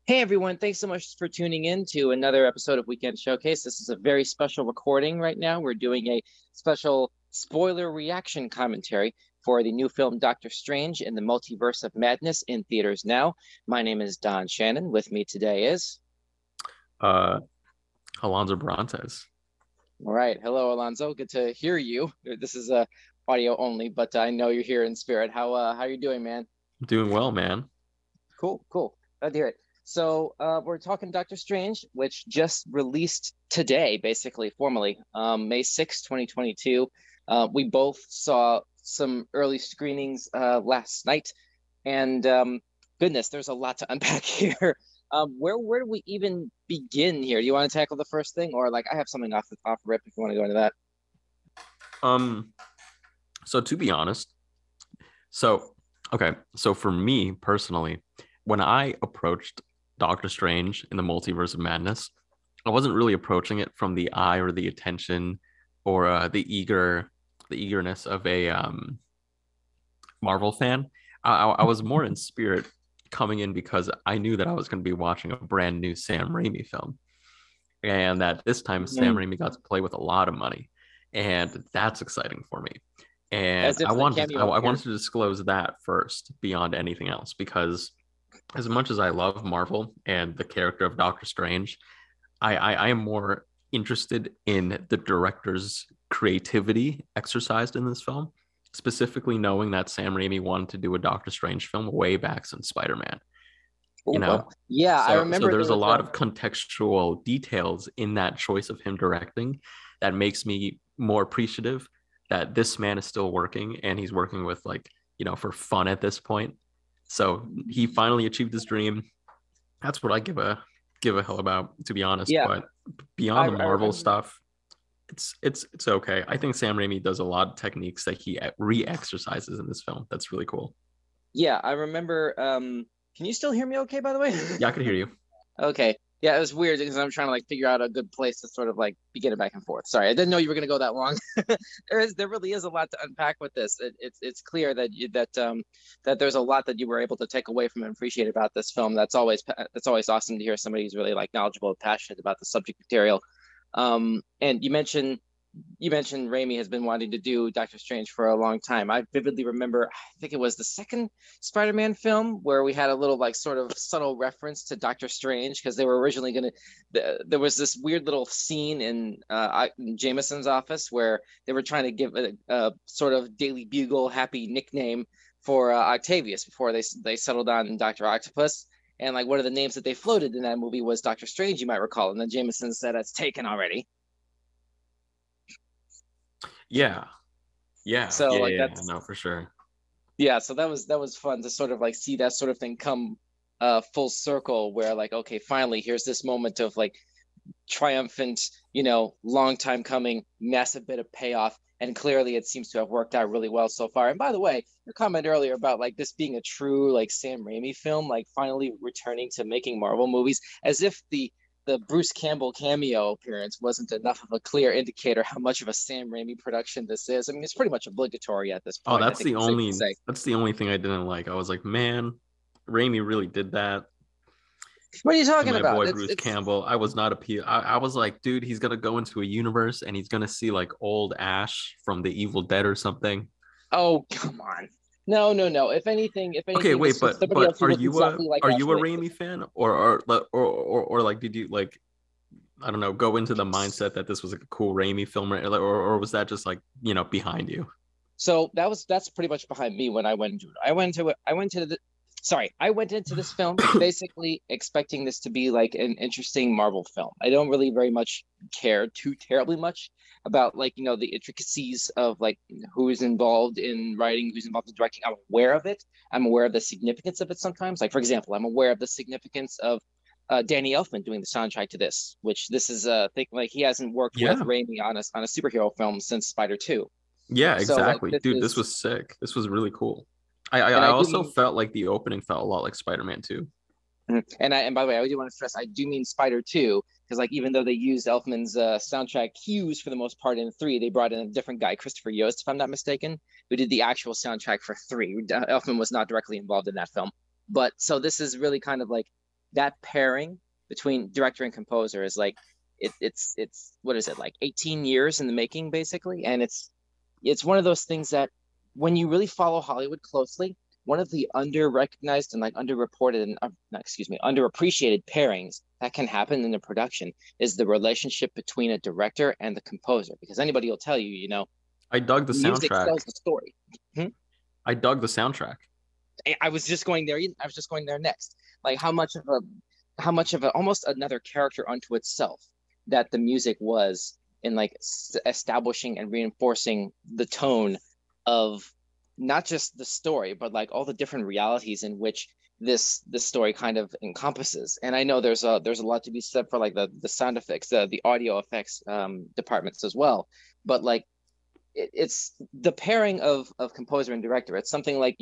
Hey everyone, thanks so much for tuning in to another episode of Weekend Showcase. This is a very special recording right now. We're doing a special spoiler reaction commentary for the new film Doctor Strange in the Multiverse of Madness in theaters now. My name is Don Shannon. With me today is uh Alonso Brontes. all right. Hello, Alonso. Good to hear you. This is audio only, but I know you're here in spirit. How are you doing, man? Doing well, man. Cool, cool. Glad to hear it. So we're talking Doctor Strange, which just released today, basically formally, May 6th, 2022. We both saw some early screenings last night, and goodness, there's a lot to unpack here. Where do we even begin here? Do you want to tackle the first thing, or like I have something off rip if you want to go into that? Um, so to be honest, so okay, so for me personally, when I approached Doctor Strange in the Multiverse of Madness, I wasn't really approaching it from the eye or the attention or the eagerness of a Marvel fan. I was more in spirit coming in because I knew that I was going to be watching a brand new Sam Raimi film, and that this time Sam Mm. Raimi got to play with a lot of money, and that's exciting for me. And As if the cameo I wanted appears. to disclose that first beyond anything else because as much as I love Marvel and the character of Doctor Strange, I am more interested in the director's creativity exercised in this film, specifically knowing that Sam Raimi wanted to do a Doctor Strange film way back since Spider-Man, you Oh, know? well, yeah, I So remember there there's a was lot a. of contextual details in that choice of him directing that makes me more appreciative that this man is still working and he's working with for fun at this point. So he finally achieved his dream. That's what I give a hell about, to be honest. Yeah, But beyond the I Marvel remember. stuff, it's okay. I think Sam Raimi does a lot of techniques that he re-exercises in this film. That's really cool. Yeah, I remember. Can you still hear me okay, by the way? Yeah, I could hear you. Okay. Yeah, it was weird because I'm trying to like figure out a good place to sort of like begin it back and forth. Sorry, I didn't know you were going to go that long. There really is a lot to unpack with this. It's clear that that there's a lot that you were able to take away from and appreciate about this film. That's always awesome to hear somebody who's really like knowledgeable and passionate about the subject material. And you mentioned Raimi has been wanting to do Doctor Strange for a long time. I vividly remember, I think it was the second Spider-Man film where we had a little like sort of subtle reference to Doctor Strange because they were originally going to. There was this weird little scene in Jameson's office where they were trying to give a sort of Daily Bugle happy nickname for Octavius before they settled on Doctor Octopus. And like one of the names that they floated in that movie was Doctor Strange, you might recall. And then Jameson said it's taken already. Yeah, yeah, So yeah, like yeah. that's No, for sure. yeah, so that was fun to sort of like see that sort of thing come full circle where like okay, finally here's this moment of like triumphant, long time coming, massive bit of payoff. And clearly it seems to have worked out really well so far. And by the way, your comment earlier about like this being a true like Sam Raimi film, like finally returning to making Marvel movies, as if the Bruce Campbell cameo appearance wasn't enough of a clear indicator how much of a Sam Raimi production this is. I mean, it's pretty much obligatory at this Oh, point. I think it's safe to say. that's the only thing I didn't like. I was like, man, Raimi really did that What are you to talking my about? boy It's Bruce it's Campbell. I was not appeal. I was like, dude, he's gonna go into a universe and he's gonna see like old Ash from The Evil Dead or something. Oh, come on. No, no, no. If Okay, anything, wait, this was somebody but else who looked exactly like are Ash you a Winnick. Raimi fan or like did you like I don't know go into the mindset that this was like a cool Raimi film or was that just like behind you? So that's pretty much behind me when I went into it. I went into this film basically expecting this to be like an interesting Marvel film. I don't really very much care too terribly much about like, the intricacies of like who's involved in writing, who's involved in directing. I'm aware of it. I'm aware of the significance of it sometimes. Like for example, I'm aware of the significance of Danny Elfman doing the soundtrack to this, which this is a thing like he hasn't worked with Yeah, Raimi on a superhero film since Spider 2. yeah, So like exactly, this dude. This is, was sick. This was really cool. I and I do also mean, felt like the opening felt a lot like Spider-Man 2. and by the way, I do want to stress, I do mean Spider Two, because like even though they used Elfman's soundtrack cues for the most part in three, they brought in a different guy, Christopher Yost, if I'm not mistaken, who did the actual soundtrack for three. Elfman was not directly involved in that film, but so this is really kind of like that pairing between director and composer is like it's what is it, like 18 years in the making basically, and it's one of those things that when you really follow Hollywood closely, one of the under-recognized and like underreported and underappreciated pairings that can happen in a production is the relationship between a director and the composer, because anybody will tell you, I dug the music soundtrack. tells the story. I dug the soundtrack. I was just going there. I was just going there next. Like how much of a almost another character unto itself that the music was in like establishing and reinforcing the tone of not just the story, but like all the different realities in which this story kind of encompasses. And I know there's a lot to be said for like the sound effects, the audio effects departments as well. But like it's the pairing of composer and director. It's something like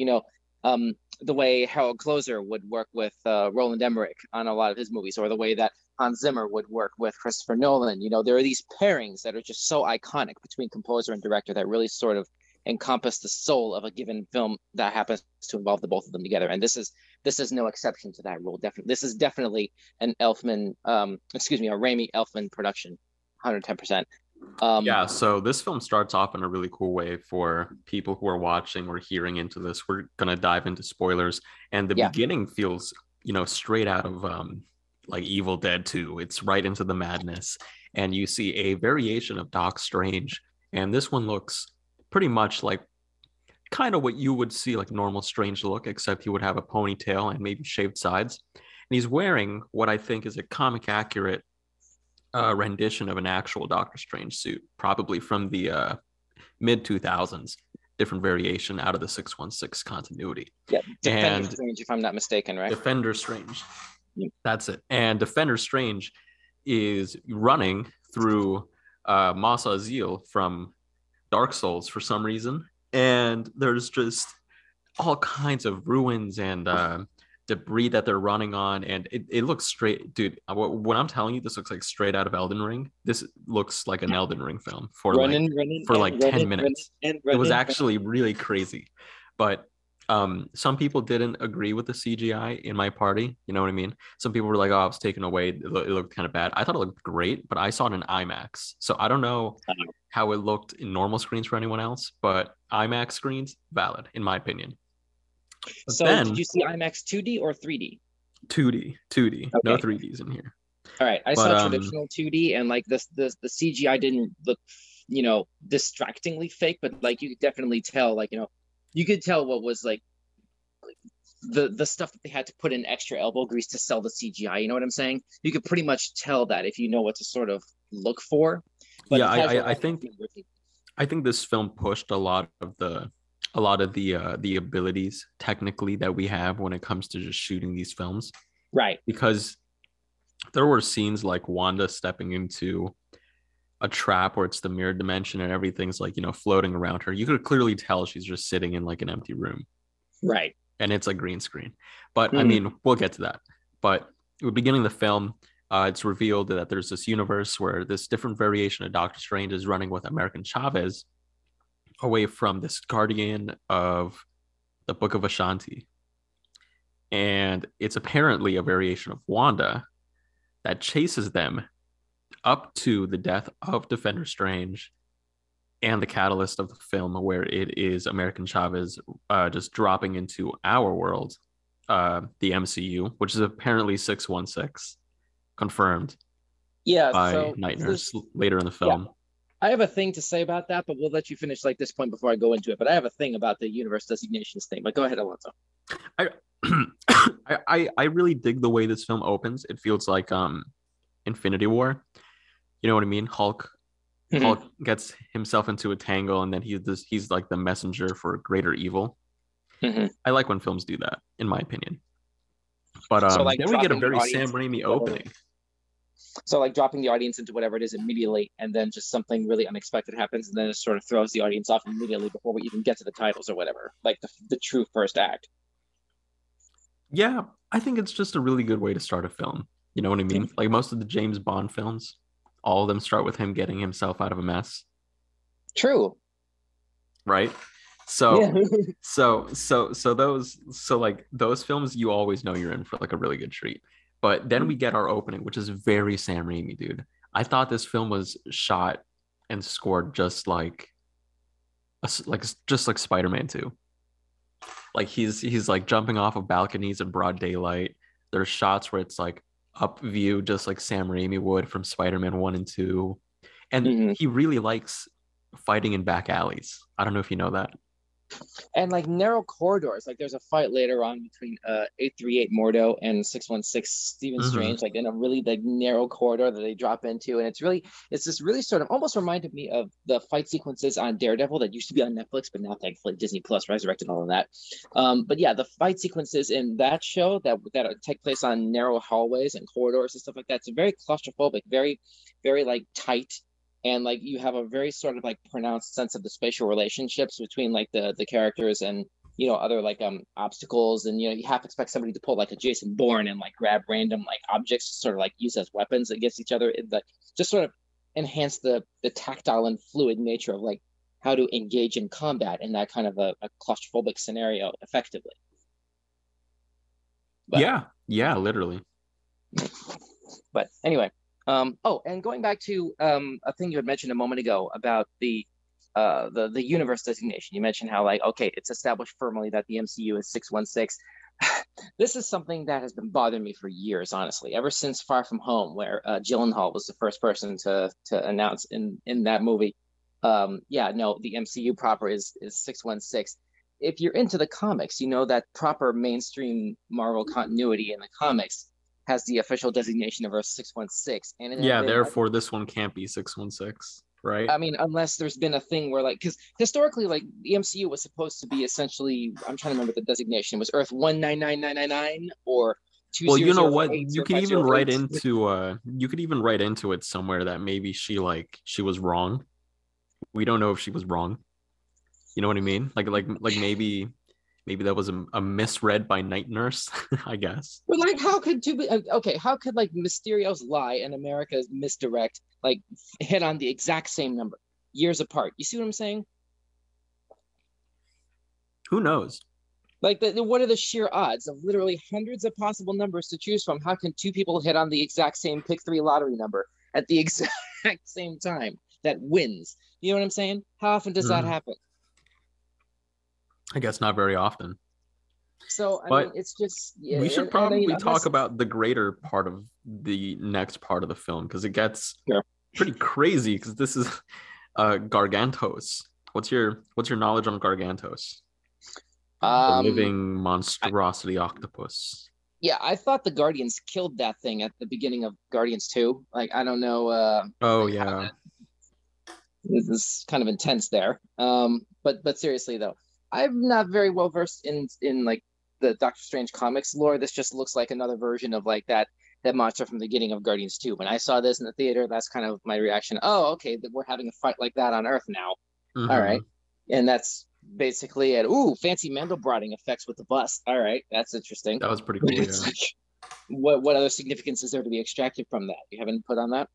the way Harold Closer would work with Roland Emmerich on a lot of his movies, or the way that Hans Zimmer would work with Christopher Nolan. There are these pairings that are just so iconic between composer and director that really sort of encompass the soul of a given film that happens to involve the both of them together. And this is no exception to that rule. Definitely, this is definitely an a Raimi Elfman production, 110%. Yeah, so this film starts off in a really cool way for people who are watching or hearing into this. We're gonna dive into spoilers, and the beginning feels, straight out of like Evil Dead 2. It's right into the madness, and you see a variation of Doc Strange, and this one looks pretty much like kind of what you would see like normal Strange look, except he would have a ponytail and maybe shaved sides, and he's wearing what I think is a comic accurate rendition of an actual Doctor Strange suit, probably from the mid 2000s, different variation out of the 616 continuity. Yeah, Defender Strange, if I'm not mistaken, right? Defender Strange. That's it. And Defender Strange is running through Mos Azil from Dark Souls for some reason. And there's just all kinds of ruins and debris that they're running on, and it looks straight, dude. When I'm telling you, this looks like straight out of Elden Ring. This looks like an Elden Ring film for 10 minutes. It was actually really crazy, but some people didn't agree with the CGI in my party. You know what I mean? Some people were like, "Oh, it was taken away. It looked kind of bad." I thought it looked great, but I saw it in IMAX, so I don't know how it looked in normal screens for anyone else. But IMAX screens, valid in my opinion. But so did you see IMAX 2D or 3D? 2D. Okay. No 3Ds in here. All right, I saw traditional 2D, and like the CGI didn't look, distractingly fake, but like you could definitely tell, like you could tell what was like the stuff that they had to put in extra elbow grease to sell the CGI. You know what I'm saying? You could pretty much tell that if you know what to sort of look for. But yeah, I think this film pushed a lot of the abilities technically that we have when it comes to just shooting these films, right? Because there were scenes like Wanda stepping into a trap where it's the mirror dimension and everything's like floating around her. You could clearly tell she's just sitting in like an empty room, right? And it's a green screen. But I mean, we'll get to that. But at the beginning of the film, it's revealed that there's this universe where this different variation of Doctor Strange is running with American Chavez away from this guardian of the Book of Ashanti. And it's apparently a variation of Wanda that chases them up to the death of Defender Strange and the catalyst of the film, where it is American Chavez just dropping into our world, the MCU, which is apparently 616, confirmed by Night Nurse later in the film. Yeah. I have a thing to say about that, but we'll let you finish like this point before I go into it. But I have a thing about the universe designations thing. But go ahead, Alonso. I really dig the way this film opens. It feels like Infinity War. You know what I mean? Hulk gets himself into a tangle, and then he's like the messenger for greater evil. I like when films do that, in my opinion. But so like then we get a very Sam Raimi opening. So like dropping the audience into whatever it is immediately, and then just something really unexpected happens, and then it sort of throws the audience off immediately before we even get to the titles or whatever, like the true first act. Yeah, I think it's just a really good way to start a film. You know what I mean? Like most of the James Bond films, all of them start with him getting himself out of a mess. True. Right? So so those films, you always know you're in for like a really good treat. But then we get our opening, which is very Sam Raimi, dude. I thought this film was shot and scored just like Spider-Man 2. Like he's like jumping off of balconies in broad daylight. There's shots where it's like up view, just like Sam Raimi would from Spider-Man 1 and 2. And Mm-hmm. he really likes fighting in back alleys. I don't know if you know that. And like narrow corridors, like there's a fight later on between 838 Mordo and 616 Stephen Mm-hmm. Strange, like in a really like narrow corridor that they drop into, and it's this really sort of almost reminded me of the fight sequences on Daredevil that used to be on Netflix, but now thankfully Disney Plus resurrected all of that. But yeah, the fight sequences in that show that take place on narrow hallways and corridors and stuff like that, it's very claustrophobic, very like tight, and like you have a very sort of like pronounced sense of the spatial relationships between like the characters and other like obstacles, and you have to expect somebody to pull like a Jason Bourne and like grab random like objects to sort of like use as weapons against each other. It, like just sort of enhance the tactile and fluid nature of like how to engage in combat in that kind of a claustrophobic scenario effectively. But Yeah, literally. But anyway, oh, and going back to a thing you had mentioned a moment ago about the universe designation. You mentioned how like okay, it's established firmly that the MCU is 616. This is something that has been bothering me for years, honestly, ever since Far From Home, where Gyllenhaal was the first person to announce in that movie. Yeah, no, the MCU proper is 616. If you're into the comics, you know that proper mainstream Marvel continuity in the comics has the official designation of Earth 616, and it had Yeah, been. therefore this one can't be 616, right? I mean, unless there's been a thing where like, because historically, like the MCU was supposed to be essentially, I'm trying to remember the designation, was Earth 199999 or two Well, zero you know zero what? eight You zero could five even zero write eight. into you could even write into it somewhere that maybe she was wrong. We don't know if she was wrong. You know what I mean? Like maybe that was a misread by Night Nurse, I guess. But like, how could okay, how could like Mysterio's lie and America's misdirect like hit on the exact same number years apart? You see what I'm saying? Who knows? Like, what are the sheer odds of literally hundreds of possible numbers to choose from? How can two people hit on the exact same pick three lottery number at the exact same time that wins? You know what I'm saying? How often does that Mm, happen? I guess not very often. So, I mean, But it's just, yeah, we should and I mean, probably talk unless, about the greater part of the next part of the film because it gets sure. pretty crazy because this is Gargantos. What's your knowledge on Gargantos? The Um, living I, monstrosity octopus. yeah, I thought the Guardians killed that thing at the beginning of Guardians 2. Like, I don't know, Oh like how yeah. this is kind of intense there. But seriously though, I'm not very well versed in like the Doctor Strange comics lore. This just looks like another version of like that monster from the beginning of Guardians 2. When I saw this in the theater, that's kind of my reaction. Oh, okay, we're having a fight like that on Earth now. All right. Hmm. And that's basically it. Ooh, fancy Mandelbrotting effects with the bus. All right, that's interesting. That was pretty But cool. it's Yeah. like, what other significance is there to be extracted from that? You haven't put on that?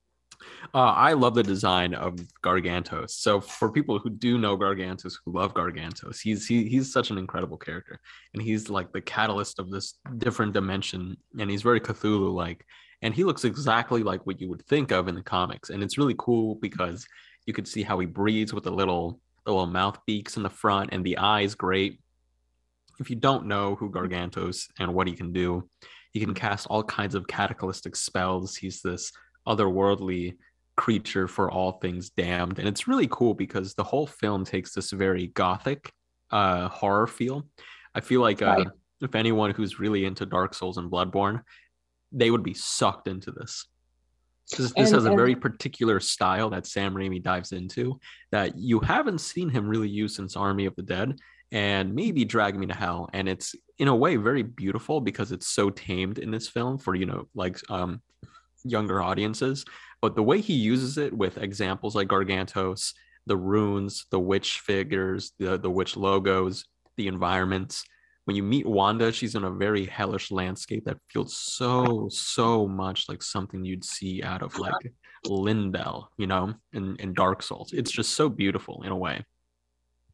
I love the design of Gargantos. So for people who do know Gargantos, who love Gargantos, he's such an incredible character, and he's like the catalyst of this different dimension, and he's very Cthulhu-like, and he looks exactly like what you would think of in the comics, and it's really cool because you could see how he breathes with the little mouth beaks in the front, and the eyes great. If you don't know who Gargantos and what he can do, he can cast all kinds of cataclysmic spells. He's this otherworldly creature for all things damned. And it's really cool because the whole film takes this very gothic horror feel. I feel like Right. if anyone who's really into Dark Souls and Bloodborne, they would be sucked into this. This And has a and very particular style that Sam Raimi dives into that you haven't seen him really use since Army of the Dead and maybe Drag Me to Hell. And it's in a way very beautiful because it's so tamed in this film for, like younger audiences. But the way he uses it with examples like Gargantos, the runes, the witch figures, the witch logos, the environments, when you meet Wanda, she's in a very hellish landscape that feels so much like something you'd see out of like Lindell, in Dark Souls. It's just so beautiful in a way.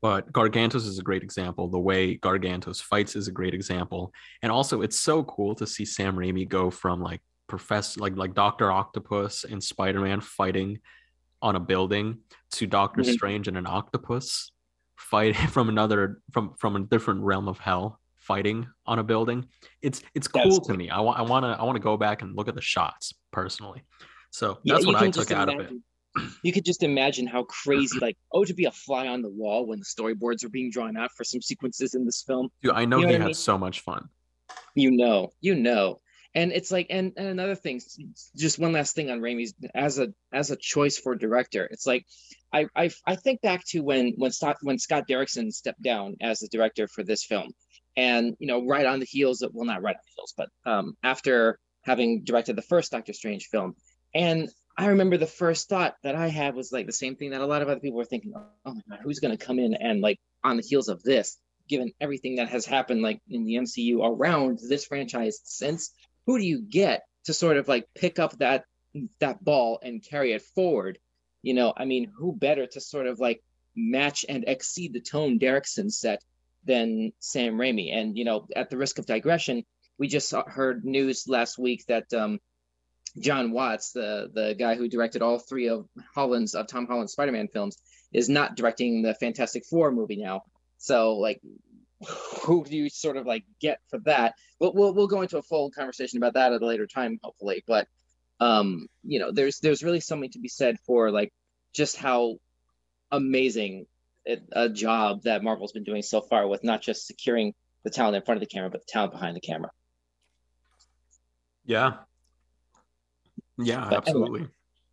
But Gargantos is a great example. The way Gargantos fights is a great example. And also it's so cool to see Sam Raimi go from like Professor like Dr. Octopus and Spider-Man fighting on a building to Doctor Mhm. Strange and an octopus fighting from from a different realm of hell fighting on a building. It's That was cool to me. I want to go back and look at the shots personally. So yeah, that's what you I can just took out of it. imagine. You could just imagine how crazy, like, oh, to be a fly on the wall when the storyboards are being drawn out for some sequences in this film. Dude, I know You know he what I had mean? so much fun. You know. And it's like, and another thing, just one last thing on Raimi's as a choice for director. It's like, I think back to when Scott Derrickson stepped down as the director for this film, and right on the heels of, well, not right on the heels, but after having directed the first Doctor Strange film, and I remember the first thought that I had was like the same thing that a lot of other people were thinking. Oh my God, who's going to come in and like on the heels of this, given everything that has happened like in the MCU around this franchise since, who do you get to sort of like pick up that ball and carry it forward? I mean, who better to sort of like match and exceed the tone Derrickson set than Sam Raimi? And at the risk of digression, we just heard news last week that John Watts, the guy who directed all three of Tom Holland's Spider-Man films, is not directing the Fantastic Four movie now. So like, who do you sort of like get for that? But we'll go into a full conversation about that at a later time, hopefully. But there's really something to be said for like just how amazing a job that Marvel's been doing so far with not just securing the talent in front of the camera, but the talent behind the camera. Yeah. Yeah, But anyway, absolutely.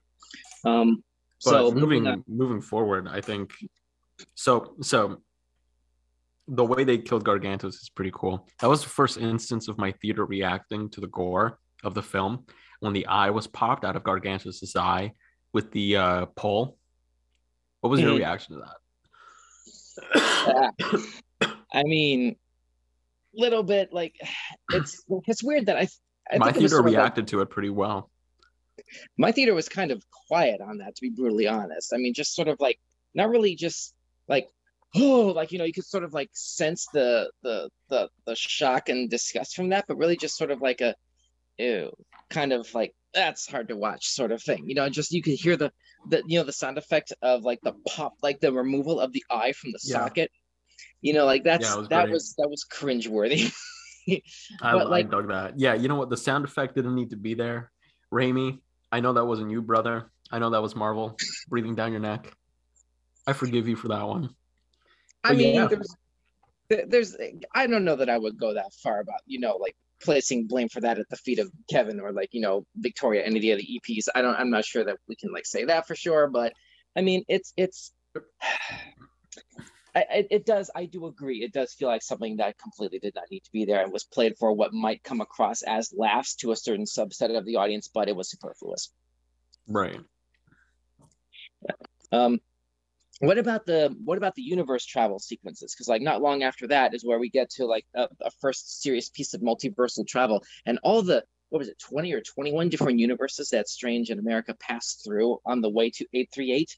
so But moving on. moving forward, I think so the way they killed Gargantos is pretty cool. That was the first instance of my theater reacting to the gore of the film when the eye was popped out of Gargantos' eye with the pole. What was your Mhm. reaction to that? I mean, little bit like it's weird that I My think it was theater sort of like reacted to it pretty well. my theater was kind of quiet on that, to be brutally honest. I mean, just sort of like not really just like, oh, like you could sort of like sense the shock and disgust from that, but really just sort of like a ew, kind of like that's hard to watch sort of thing. Just you could hear the sound effect of like the pop, like the removal of the eye from the Yeah. socket. Like Yeah, it that's was that great. was that was cringeworthy. But I like, dug that. Yeah, you know what? The sound effect didn't need to be there. Raimi, I know that wasn't you, brother. I know that was Marvel breathing down your neck. I forgive you for that one. I But mean, yeah, there's I don't know that I would go that far about like placing blame for that at the feet of Kevin or like Victoria, any of the EPs. I'm not sure that we can like say that for sure, but I mean it's it does, I do agree, it does feel like something that completely did not need to be there and was played for what might come across as laughs to a certain subset of the audience, but it was superfluous. right. um what about the universe travel sequences? Because like not long after that is where we get to like a first serious piece of multiversal travel and all the, what was it, 20 or 21 different universes that Strange and America passed through on the way to 838.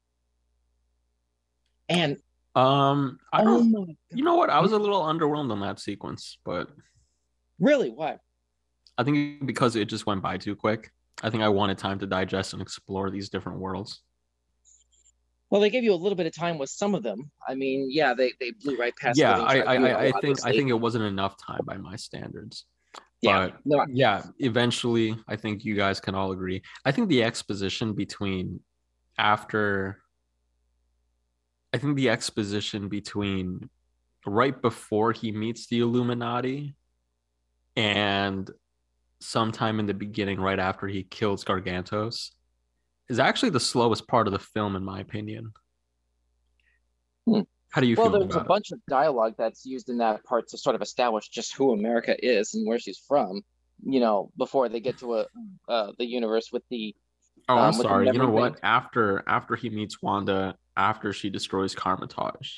And I oh don't. my You know what? I was a little underwhelmed on that sequence, but really, why? I think because it just went by too quick. I think I wanted time to digest and explore these different worlds. Well, they gave you a little bit of time with some of them. I mean, yeah, they blew right past Yeah, Living Tribunal, I obviously. think it wasn't enough time by my standards. Yeah, But no. yeah, eventually, I think you guys can all agree. I think the exposition between after, I think the exposition between right before he meets the Illuminati and sometime in the beginning, right after he kills Gargantos, is actually the slowest part of the film, in my opinion. Hmm. How do you Well, feel there's a about it? bunch of dialogue that's used in that part to sort of establish just who America is and where she's from. Before they get to the universe Oh, I'm with the sorry. You know memory bank. what? After he meets Wanda, after she destroys Carmitage.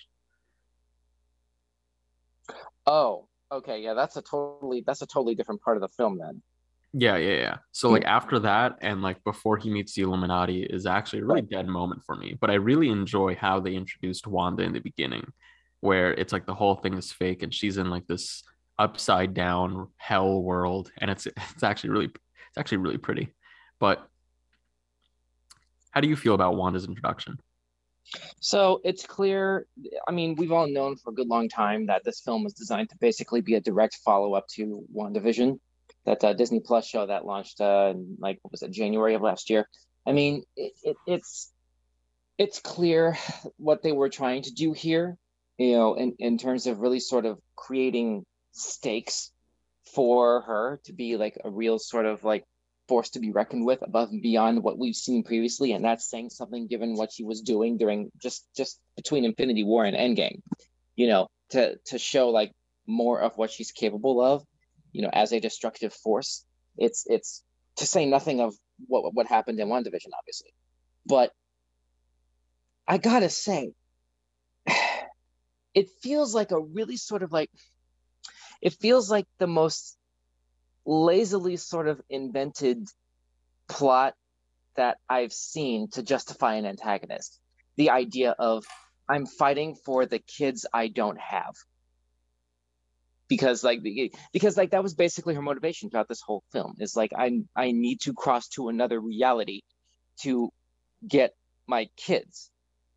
Oh, okay, yeah, that's a totally different part of the film then. Yeah. So like after that and like before he meets the Illuminati is actually a really Right. dead moment for me. But I really enjoy how they introduced Wanda in the beginning, where it's like the whole thing is fake and she's in like this upside down hell world, and it's actually really pretty. But how do you feel about Wanda's introduction? So it's clear, I mean, we've all known for a good long time that this film was designed to basically be a direct follow-up to WandaVision, that Disney Plus show that launched in, like, what was it, January of last year. I mean, it's clear what they were trying to do here, in terms of really sort of creating stakes for her to be like a real sort of like force to be reckoned with above and beyond what we've seen previously. And that's saying something given what she was doing during just between Infinity War and Endgame, to show like more of what she's capable of, as a destructive force. It's to say nothing of what happened in WandaVision, obviously. But I gotta say, it feels like a really sort of like it feels like the most lazily sort of invented plot that I've seen to justify an antagonist. The idea of I'm fighting for the kids I don't have. Because that was basically her motivation throughout this whole film, is like I need to cross to another reality to get my kids.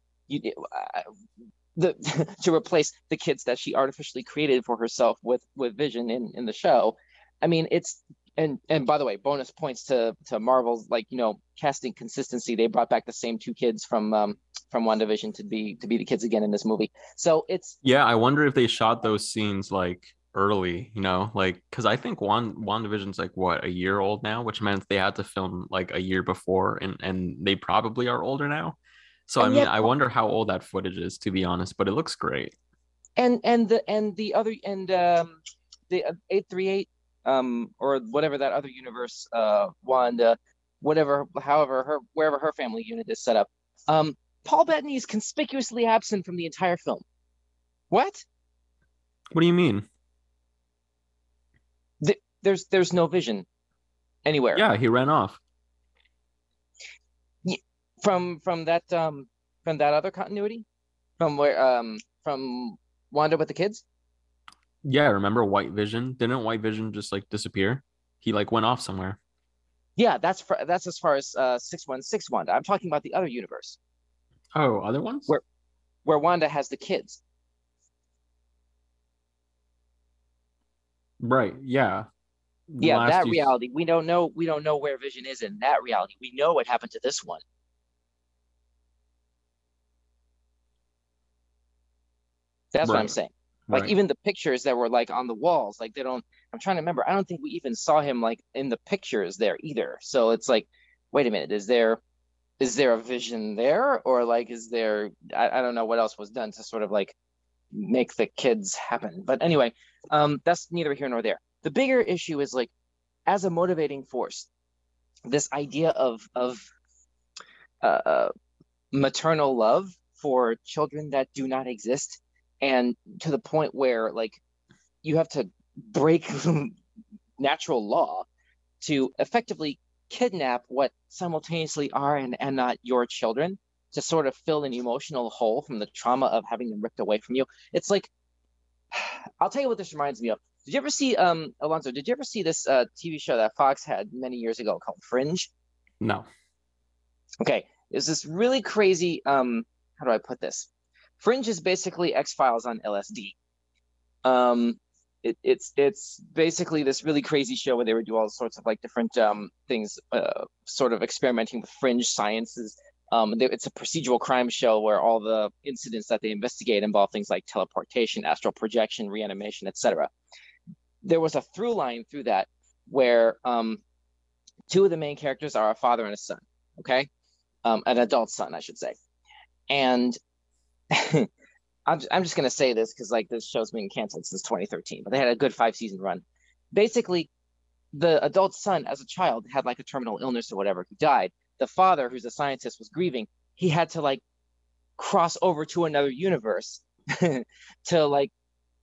The to replace the kids that she artificially created for herself with Vision in the show. I mean, it's and by the way, bonus points to Marvel's, like, casting consistency. They brought back the same two kids from WandaVision to be the kids again in this movie. So it's Yeah, I wonder if they shot those scenes like early, like because I think WandaVision's like what, a year old now, which meant they had to film like a year before, and they probably are older now. So I and mean, yet I wonder how old that footage is, to be honest, but it looks great. and the other and the 838, or whatever that other universe, Wanda, whatever, however her wherever her family unit is set up, um Paul Bettany is conspicuously absent from the entire film. What? What do you mean? There's no Vision anywhere. Yeah, he ran off. From that other continuity, from Wanda with the kids. Yeah, remember White Vision? Didn't White Vision just like disappear? He like went off somewhere. Yeah, that's as far as 616 Wanda. I'm talking about the other universe Oh, other ones? where Wanda has the kids. Right. Yeah. Yeah, Last that you reality. We don't know where Vision is in that reality. We know what happened to this one. That's what I'm right, saying. Like, right. even the pictures that were like on the walls, like, they don't. I'm trying to remember. I don't think we even saw him like in the pictures there either. So it's like, wait a minute, is there a Vision there, or like is there? I don't know what else was done to sort of like make the kids happen. But anyway, that's neither here nor there. The bigger issue is like, as a motivating force, this idea of uh, maternal love for children that do not exist, and to the point where like you have to break natural law to effectively kidnap what simultaneously are and not your children, to sort of fill an emotional hole from the trauma of having them ripped away from you. It's like, I'll tell you what this reminds me of. Did you ever see, Alonso, did you ever see this TV show that Fox had many years ago called Fringe? No. Okay, it's this really crazy, how do I put this? Fringe is basically X-Files on LSD. Um, it's basically this really crazy show where they would do all sorts of like different things, sort of experimenting with fringe sciences. It's a procedural crime show where all the incidents that they investigate involve things like teleportation, astral projection, reanimation, etc. There was a through line through that where two of the main characters are a father and a son. Okay, an adult son, I should say, and I'm just gonna say this because like this show's been canceled since 2013, but they had a good 5 season run. Basically, the adult son as a child had like a terminal illness or whatever. He died. The father, who's a scientist, was grieving. He had to like cross over to another universe to like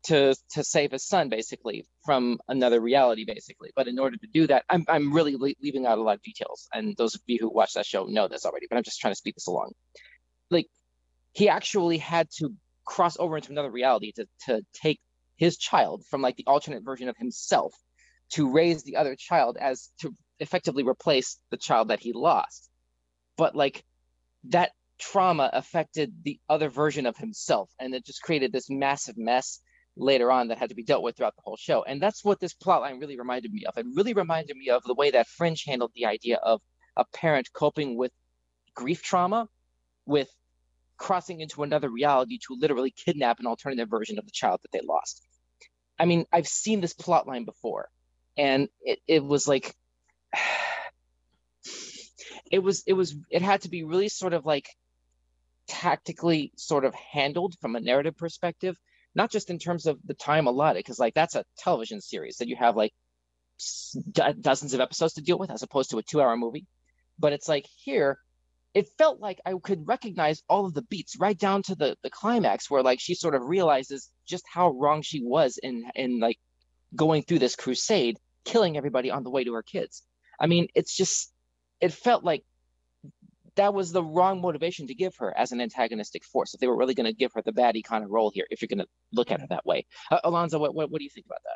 to save his son basically from another reality basically. But in order to do that, I'm really leaving out a lot of details, and those of you who watch that show know this already, but I'm just trying to speed this along. Like, he actually had to cross over into another reality to take his child from like the alternate version of himself to raise the other child as to effectively replace the child that he lost. But like, that trauma affected the other version of himself, and it just created this massive mess later on that had to be dealt with throughout the whole show. And that's what this plotline really reminded me of. It really reminded me of the way that Fringe handled the idea of a parent coping with grief trauma, with crossing into another reality to literally kidnap an alternative version of the child that they lost. I mean, I've seen this plotline before, and it was like, it had to be really sort of like tactically sort of handled from a narrative perspective, not just in terms of the time allotted, because like that's a television series that you have like dozens of episodes to deal with as opposed to a 2-hour movie. But it's like here, it felt like I could recognize all of the beats right down to the climax where like she sort of realizes just how wrong she was in like going through this crusade, killing everybody on the way to her kids. I mean, it felt like that was the wrong motivation to give her as an antagonistic force. If they were really going to give her the baddie kind of role here, if you're going to look at it that way. Alonzo, what do you think about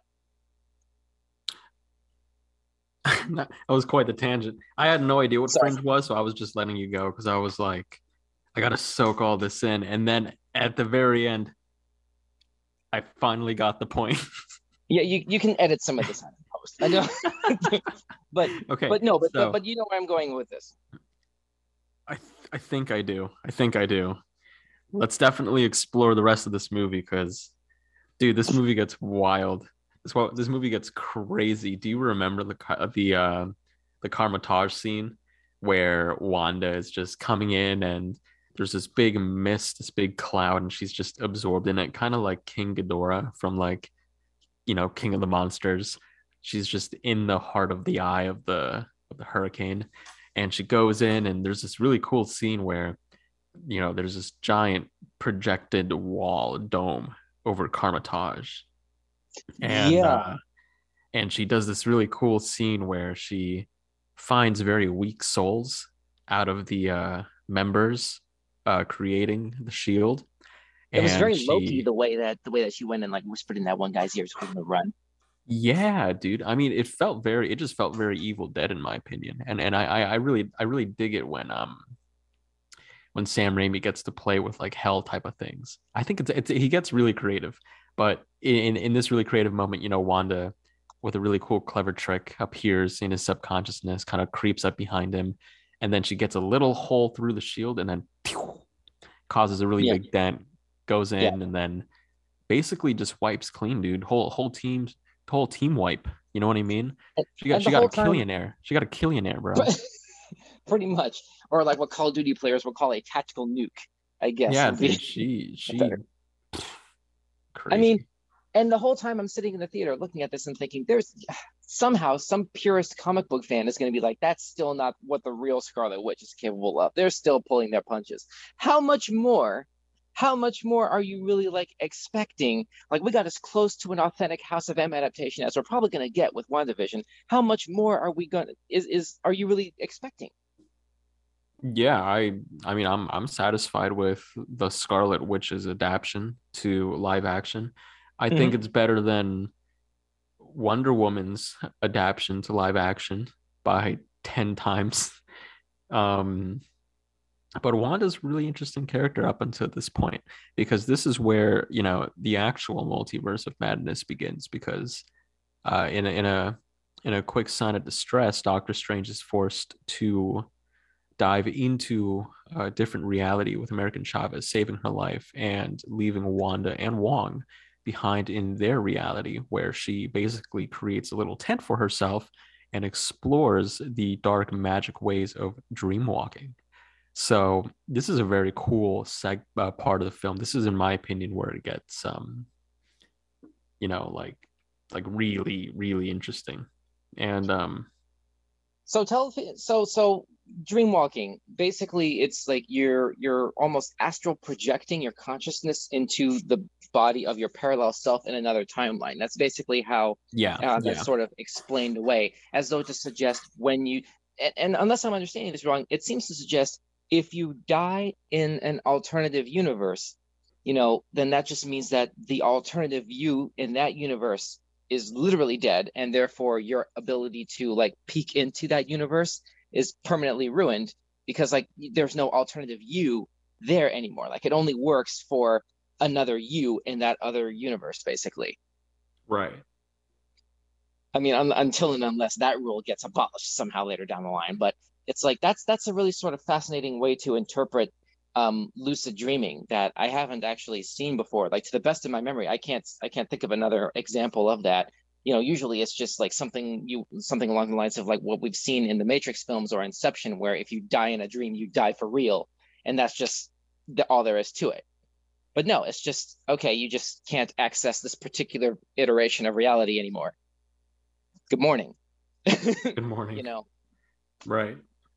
that? That was quite the tangent. I had no idea what Sorry. Fringe was, so I was just letting you go because I was like, I gotta soak all this in. And then at the very end, I finally got the point. Yeah, you can edit some of this out in post. I know, but Okay, but no, so but you know where I'm going with this. I think I do. I think I do. Let's definitely explore the rest of this movie because, dude, this movie gets wild. This movie gets crazy. Do you remember the Carmitage scene where Wanda is just coming in and there's this big mist, this big cloud, and she's just absorbed in it, kind of like King Ghidorah from like, King of the Monsters. She's just in the heart of the eye of the hurricane, and she goes in, and there's this really cool scene where there's this giant projected wall dome over Carmitage, and Yeah, she does this really cool scene where she finds very weak souls out of the members creating the shield, it was and very Loki she the way that she went and like whispered in that one guy's ear, told him to run. yeah, dude. I mean, it just felt very Evil Dead in my opinion, and I really dig it when Sam Raimi gets to play with like hell type of things. I think it's he gets really creative, but in this really creative moment, Wanda with a really cool, clever trick appears in his subconsciousness, kind of creeps up behind him, and then she gets a little hole through the shield, and then pew, causes a really Yeah, big dent, goes yeah. in, and then basically just wipes clean, dude. Whole team wipe. You know what I mean? And, She got and she the got a whole time, killionaire. She got a killionaire, bro. pretty much, or like what Call of Duty players would call a tactical nuke, I guess Yeah, would be dude. She better. I mean, crazy. and the whole time I'm sitting in the theater looking at this and thinking, there's somehow some purist comic book fan is going to be like, that's still not what the real Scarlet Witch is capable of. They're still pulling their punches. How much more? How much more are you really like expecting? Like, we got as close to an authentic House of M adaptation as we're probably going to get with WandaVision. How much more are we going to are you really expecting? Yeah, I mean I'm satisfied with the Scarlet Witch's adaptation to live action. I think Mhm. it's better than Wonder Woman's adaptation to live action by 10 times. Um, but Wanda's a really interesting character up until this point because this is where, the actual multiverse of madness begins because in a quick sign of distress, Doctor Strange is forced to dive into a different reality with American Chavez saving her life and leaving Wanda and Wong behind in their reality, where she basically creates a little tent for herself and explores the dark magic ways of dream walking. So this is a very cool part of the film. This is, in my opinion, where it gets, really, really interesting. And So tell so dream walking, basically it's like you're almost astral projecting your consciousness into the body of your parallel self in another timeline. That's basically how Yeah, that's yeah. sort of explained away, as though to suggest when you and unless I'm understanding this wrong, it seems to suggest if you die in an alternative universe, then that just means that the alternative you in that universe is literally dead, and therefore your ability to like peek into that universe is permanently ruined, because like there's no alternative you there anymore. Like it only works for another you in that other universe, basically. Right. I mean, until and unless that rule gets abolished somehow later down the line. But it's like that's a really sort of fascinating way to interpret lucid dreaming that I haven't actually seen before. Like to the best of my memory, I can't think of another example of that. Usually it's just like something along the lines of like what we've seen in the Matrix films or Inception, where if you die in a dream, you die for real, and that's just all there is to it. But no, it's just okay. You just can't access this particular iteration of reality anymore. Good morning. Good morning. Right.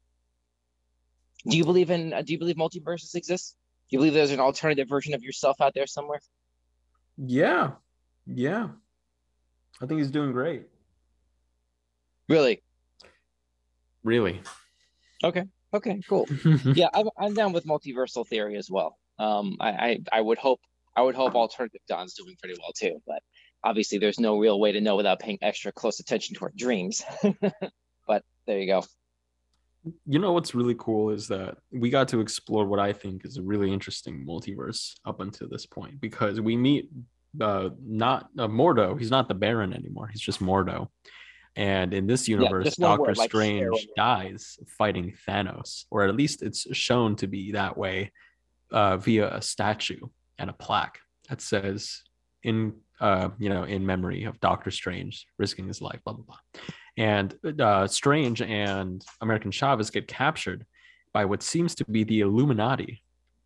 Do you believe multiverses exist? Do you believe there's an alternative version of yourself out there somewhere? Yeah. Yeah. I think he's doing great. Really? Really. Okay. Cool. Yeah, I'm down with multiversal theory as well. I would hope Alternative Dawn's doing pretty well too, but obviously there's no real way to know without paying extra close attention to our dreams. But there you go. What's really cool is that we got to explore what I think is a really interesting multiverse up until this point, because we meet not Mordo. He's not the Baron anymore. He's just Mordo. And in this universe, Doctor Strange dies fighting Thanos, or at least it's shown to be that way via a statue and a plaque that says in memory of Doctor Strange risking his life, blah blah blah. And Strange and American Chavez get captured by what seems to be the Illuminati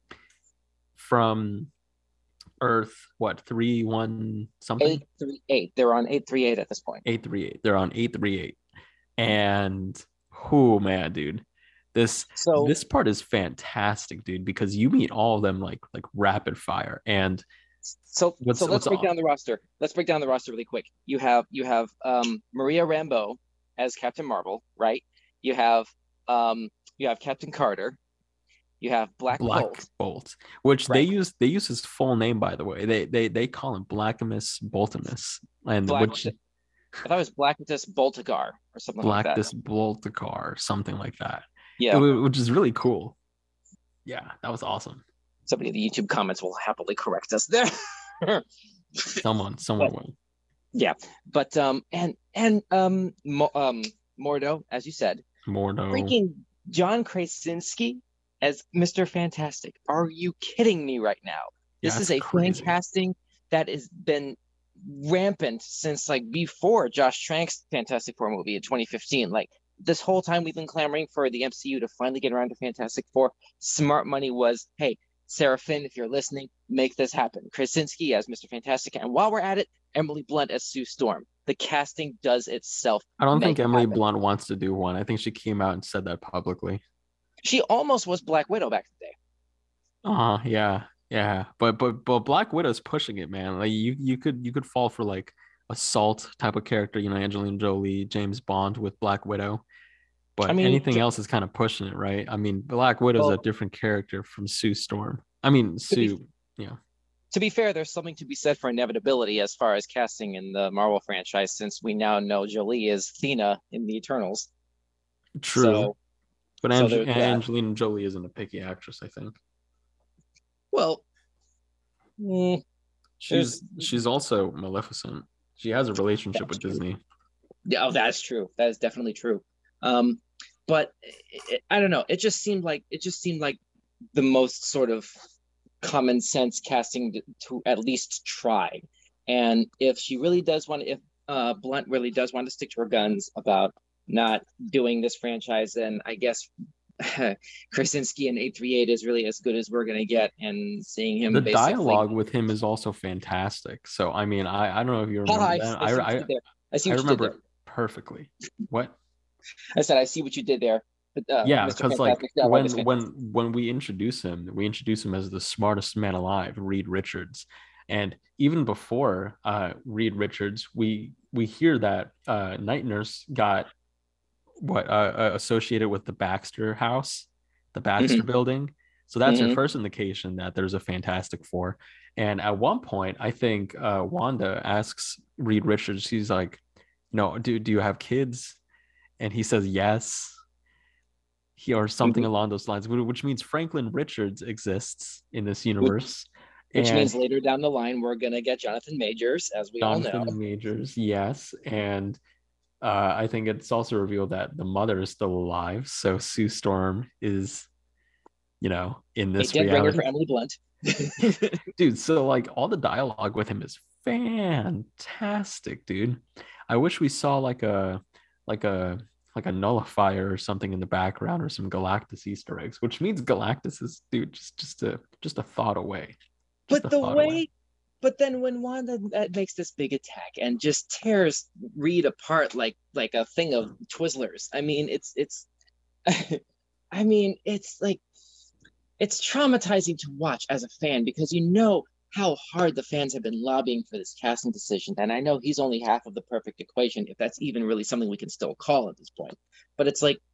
from Earth, 3-1 something? 838. They're on 838 at this point. 838. They're on 838. And oh man, dude. This part is fantastic, dude, because you meet all of them like rapid fire. And let's break down the roster. Let's break down the roster really quick. You have Maria Rambeau as Captain Marvel, right? You have Captain Carter. You have Black Bolt, which right. they use his full name, by the way. They call him Blackimus Boltimus, and I thought it was Blackimus Boltigar or something like that. Blackimus Boltigar, something like that. Yeah, which is really cool. Yeah, that was awesome. Somebody in the YouTube comments will happily correct us there. someone will. Yeah, but Mordo, as you said, freaking John Krasinski as Mr. Fantastic. Are you kidding me right now? This is a fan casting that has been rampant since like before Josh Trank's Fantastic Four movie in 2015. Like this whole time we've been clamoring for the MCU to finally get around to Fantastic Four. Smart money was, hey, Sarah Finn, if you're listening, make this happen. Krasinski as Mr. Fantastic, and while we're at it, Emily Blunt as Sue Storm. The casting does itself. I don't think Emily Blunt wants to do one. I think she came out and said that publicly. She almost was Black Widow back in the day. Yeah. But Black Widow's pushing it, man. Like you could fall for like a Salt type of character, Angelina Jolie, James Bond with Black Widow. But anything else is kind of pushing it, right? I mean, Black Widow's a different character from Sue Storm. Sue. To be fair, there's something to be said for inevitability as far as casting in the Marvel franchise, since we now know Jolie is Thena in the Eternals. True. But Angelina Jolie isn't a picky actress, I think. Well, she's also Maleficent. She has a relationship with Disney. Yeah, that's true. That is definitely true. But I don't know. It just seemed like the most sort of common sense casting to at least try. And if she really does want, if Blunt really does want to stick to her guns about not doing this franchise, then I guess Krasinski in 838 is really as good as we're gonna get. And seeing him, the dialogue with him is also fantastic. So I mean, I don't know if you remember that. I remember it perfectly. What? I said, I see what you did there. Yeah, Mr. because like Fantastic. Yeah, like it's when we introduce him as the smartest man alive, Reed Richards. And even before Reed Richards, we hear that Night Nurse got associated with the Baxter house, the Baxter fantastic. building. So that's your Hmm. first indication that there's a Fantastic Four. And at one point, I think Wanda asks Reed Richards, she's like, "No, do you have kids?" And he says yes, he or something Hmm. along those lines, which means Franklin Richards exists in this universe. Which And means later down the line we're gonna get Jonathan Majors, as we all know. Jonathan Majors, yes. And I think it's also revealed that the mother is still alive. So Sue Storm is, in They this did bring her for reality. Emily Blunt. Dude, so like all the dialogue with him is fantastic, dude. I wish we saw like a like a nullifier or something in the background, or some Galactus Easter eggs, which means Galactus is, dude, just a thought away. Just But a the thought away. way, but then when Wanda makes this big attack and just tears Reed apart like a thing of Twizzlers. I mean, it's I mean, it's like it's traumatizing to watch as a fan because you know how hard the fans have been lobbying for this casting decision. And I know he's only half of the perfect equation, if that's even really something we can still call at this point. But it's like,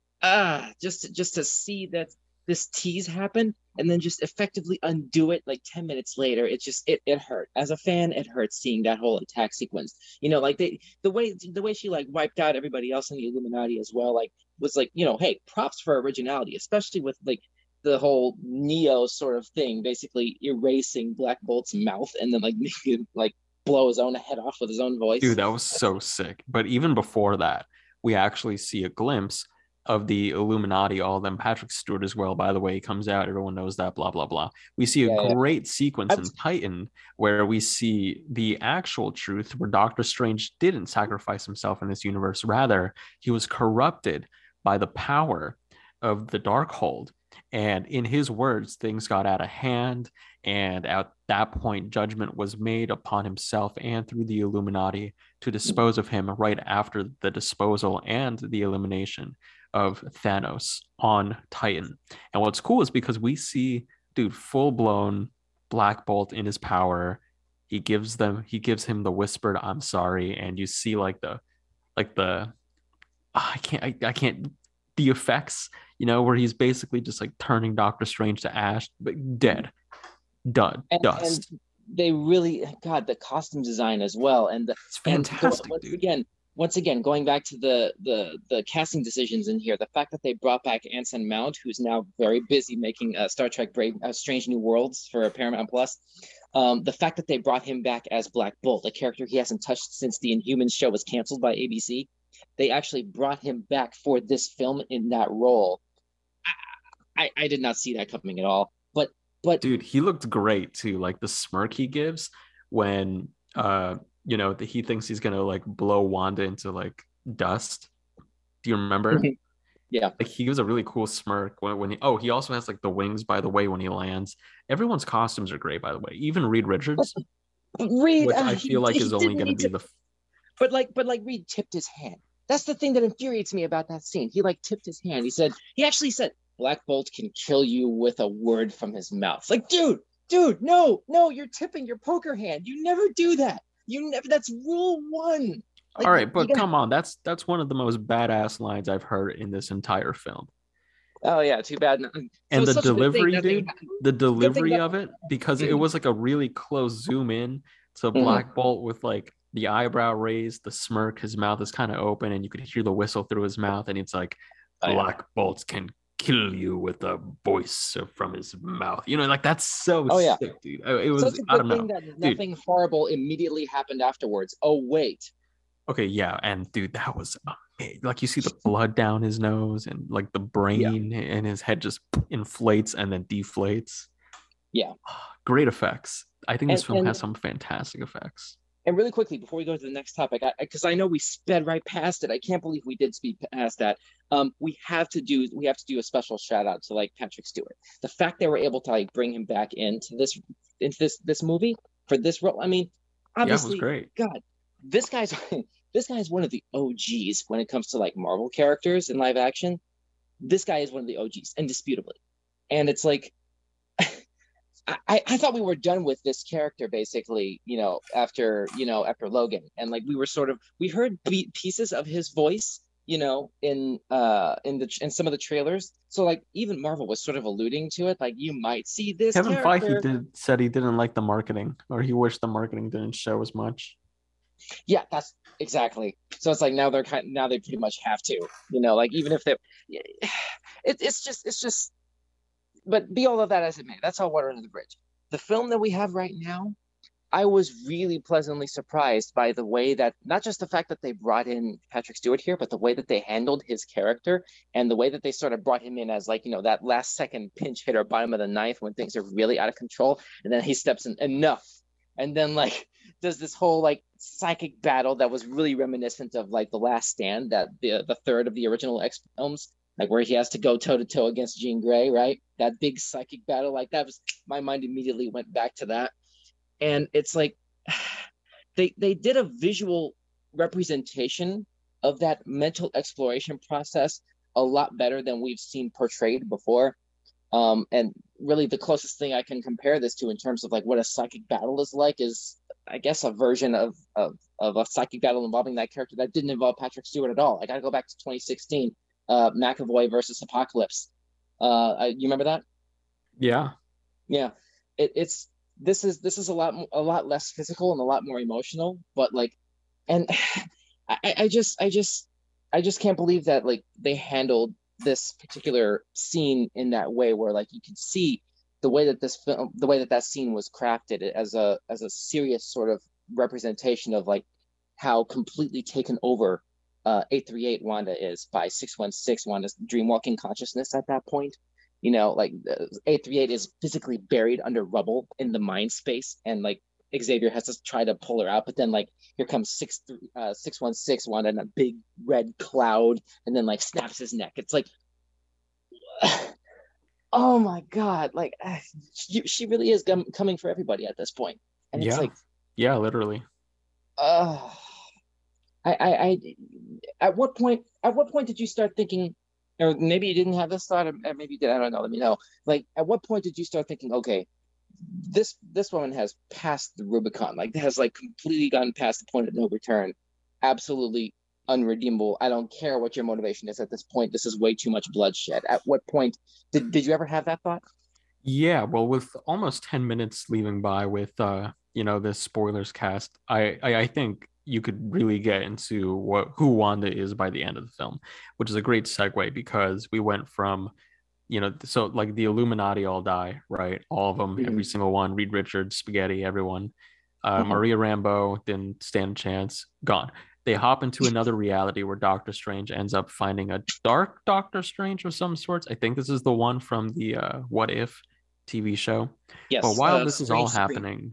just to see that this tease happen and then just effectively undo it like 10 minutes later, it hurt. As a fan, it hurts seeing that whole attack sequence. Like the way she like wiped out everybody else in the Illuminati as well, like was like, hey, props for originality, especially with like the whole Neo sort of thing, basically erasing Black Bolt's mouth and then like making him like blow his own head off with his own voice. Dude, that was so sick. But even before that, we actually see a glimpse of the Illuminati, all of them. Patrick Stewart as well, by the way, he comes out. Everyone knows that, blah, blah, blah. We see a Yeah, yeah. great I sequence in was Titan where we see the actual truth, where Doctor Strange didn't sacrifice himself in this universe. Rather, he was corrupted by the power of the Darkhold. And in his words, things got out of hand. And at that point, judgment was made upon himself and through the Illuminati to dispose of him right after the disposal and the elimination of Thanos on Titan. And what's cool is because we see, dude, full blown Black Bolt in his power. He gives him the whispered "I'm sorry," and you see like the I can't the effects, where he's basically just like turning Doctor Strange to ash, but dead, done, and dust. they really, God, the costume design as well, It's and fantastic, once dude. again, going back to the casting decisions in here, the fact that they brought back Anson Mount, who's now very busy making Star Trek Strange New Worlds for Paramount Plus. The fact that they brought him back as Black Bolt, a character he hasn't touched since the Inhumans show was canceled by ABC. They actually brought him back for this film in that role. I did not see that coming at all. But Dude, he looked great too. Like the smirk he gives when he thinks he's gonna like blow Wanda into like dust. Do you remember? yeah. Like he gives a really cool smirk when he also has like the wings, by the way, when he lands. Everyone's costumes are great, by the way. Even Reed Richards, Reed, which I feel like he is only didn't gonna need be to, the but like Reed tipped his hand. That's the thing that infuriates me about that scene. He like tipped his hand. He actually said, Black Bolt can kill you with a word from his mouth. Like, dude, no, you're tipping your poker hand. You never do that. You never. That's rule one. Like, all right, you but gotta. come on, that's one of the most badass lines I've heard in this entire film. Oh yeah, too bad. So And it's the such a good thing delivery, nothing. dude, the Good thing delivery that. of it, because it Mhm, was like a really close zoom in to mhm. Black Bolt with like the eyebrow raised, the smirk, his mouth is kind of open, and you could hear the whistle through his mouth, and it's like Oh yeah. Black Bolt can kill you with a voice from his mouth. Like that's so Oh yeah. sick, dude. It Such was, a I good don't thing know, that dude. nothing horrible immediately happened afterwards. Oh wait. Okay, yeah, and dude, that was like you see the blood down his nose, and like the Yeah. brain and his head just inflates and then deflates. Yeah. Great effects. I think this And film and has some fantastic effects. And really quickly, before we go to the next topic, because I know we sped right past it, I can't believe we did speed past that. We have to do a special shout out to like Patrick Stewart. The fact they were able to like bring him back into this movie for this role. I mean, Yeah, it was obviously, great. God, this guy's this guy's one of the OGs when it comes to like Marvel characters in live action. this guy is one of the OGs, indisputably. And it's like, I thought we were done with this character basically, after Logan, and like we heard pieces of his voice, in some of the trailers. So like even Marvel was sort of alluding to it, like you might see this Kevin character. Feige said he didn't like the marketing, or he wished the marketing didn't show as much. Yeah, that's exactly. So it's like now they pretty much have to, like even if they, it's just. But be all of that as it may, that's all water under the bridge. The film that we have right now, I was really pleasantly surprised by the way that, not just the fact that they brought in Patrick Stewart here, but the way that they handled his character, and the way that they sort of brought him in as like, that last second pinch hitter, bottom of the ninth when things are really out of control. And then he steps in enough. And then like does this whole like psychic battle that was really reminiscent of like The Last Stand, that the third of the original X films, like where he has to go toe to toe against Jean Grey, right? That big psychic battle, like that was, my mind immediately went back to that. And it's like they did a visual representation of that mental exploration process a lot better than we've seen portrayed before. And really the closest thing I can compare this to in terms of like what a psychic battle is like is, I guess, a version of a psychic battle involving that character that didn't involve Patrick Stewart at all. I gotta go back to 2016, McAvoy versus Apocalypse. You remember that? Yeah. Yeah. It's this is a lot less physical and a lot more emotional, but like, and I just can't believe that like they handled this particular scene in that way, where like you can see the way that that scene was crafted as a serious sort of representation of like how completely taken over 838 Wanda is by 616, Wanda's dreamwalking consciousness at that point. Like 838 is physically buried under rubble in the mind space, and like Xavier has to try to pull her out, but then like here comes 616 Wanda in a big red cloud, and then like snaps his neck. It's like, oh my god, like she really is coming for everybody at this point. And it's like, yeah, literally. I at what point did you start thinking, or maybe you didn't have this thought, or maybe you did, I don't know, let me know. Like, at what point did you start thinking, okay, this woman has passed the Rubicon, like has like completely gone past the point of no return, absolutely unredeemable. I don't care what your motivation is at this point. This is way too much bloodshed. At what point did you ever have that thought? Yeah, well, with almost 10 minutes leaving by with this spoilers cast, I think you could really get into who Wanda is by the end of the film, which is a great segue, because we went from, so like the Illuminati all die, right? All of them, every single one. Reed Richards, Spaghetti, everyone. Maria Rambeau didn't stand a chance, gone. They hop into another reality where Doctor Strange ends up finding a dark Doctor Strange of some sorts. I think this is the one from the What If TV show. Yes. But while this is all happening,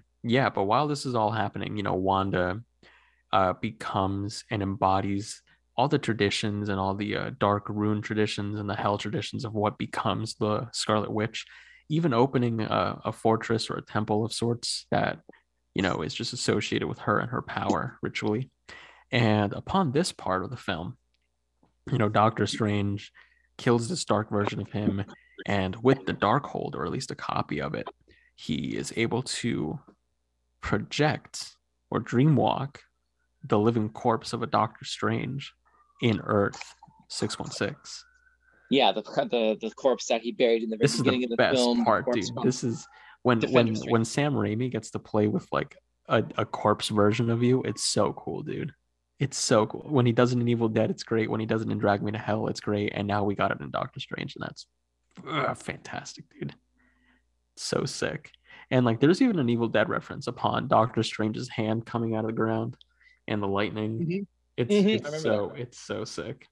Wanda becomes and embodies all the traditions and all the dark rune traditions and the hell traditions of what becomes the Scarlet Witch, even opening a fortress or a temple of sorts that, is just associated with her and her power ritually. And upon this part of the film, Doctor Strange kills this dark version of him, and with the Darkhold, or at least a copy of it, he is able to project or dreamwalk the living corpse of a Doctor Strange in Earth 616. Yeah, the corpse that he buried in the very beginning of the film. This is the best part, dude. This is when Sam Raimi gets to play with like a corpse version of you. It's so cool, dude. It's so cool. When he does it in Evil Dead, it's great. When he does it in Drag Me to Hell, it's great. And now we got it in Doctor Strange, and that's fantastic, dude. So sick. And like, there's even an Evil Dead reference upon Doctor Strange's hand coming out of the ground and the lightning. Mm-hmm. It's so sick.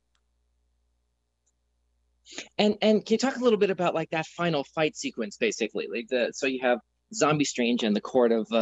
And can you talk a little bit about like that final fight sequence, basically, like so you have Zombie Strange and the court of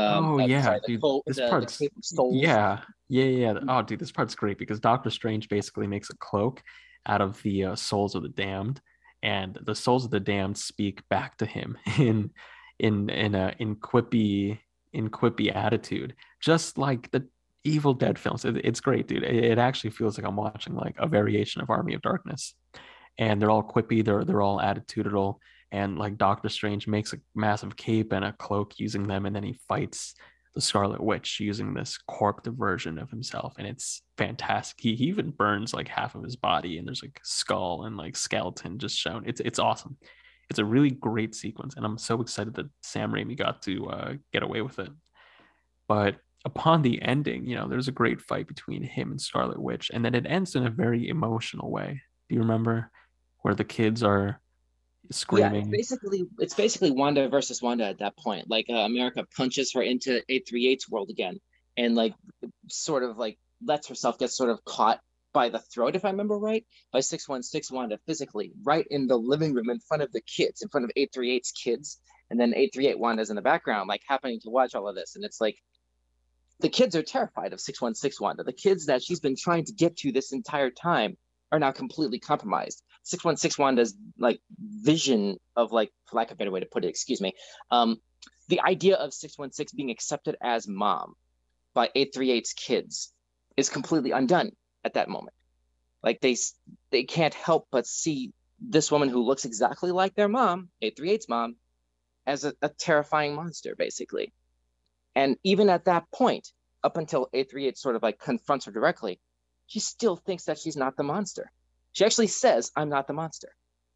souls. Yeah. Oh, dude, this part's great, because Doctor Strange basically makes a cloak out of the souls of the damned, and the souls of the damned speak back to him in quippy attitude, just like the Evil Dead films. It's great, dude. It actually feels like I'm watching like a variation of Army of Darkness. and they're all quippy. They're all attitudinal, and like Doctor Strange makes a massive cape and a cloak using them, and then he fights the Scarlet Witch using this corpse version of himself, and it's fantastic. He even burns like half of his body, and there's like skull and like skeleton just shown. It's awesome. It's a really great sequence, and I'm so excited that Sam Raimi got to get away with it. But upon the ending, there's a great fight between him and Scarlet Witch, and then it ends in a very emotional way. Do you remember where the kids are Yeah, screaming? it's basically Wanda versus Wanda at that point. Like America punches her into 838's world again, and like sort of like lets herself get sort of caught by the throat, if I remember right, by 616 Wanda physically, right in the living room in front of the kids, in front of 838's kids, and then 838 Wanda's in the background, like happening to watch all of this, and it's like the kids are terrified of 616 Wanda. The kids that she's been trying to get to this entire time are now completely compromised. 616 Wanda's like vision of, like, for lack of a better way to put it, excuse me, the idea of 616 being accepted as mom by 838's kids is completely undone at that moment. Like they can't help but see this woman who looks exactly like their mom, 838's mom, as a terrifying monster, basically. And even at that point, up until 838 sort of like confronts her directly, she still thinks that she's not the monster. She actually says, "I'm not the monster."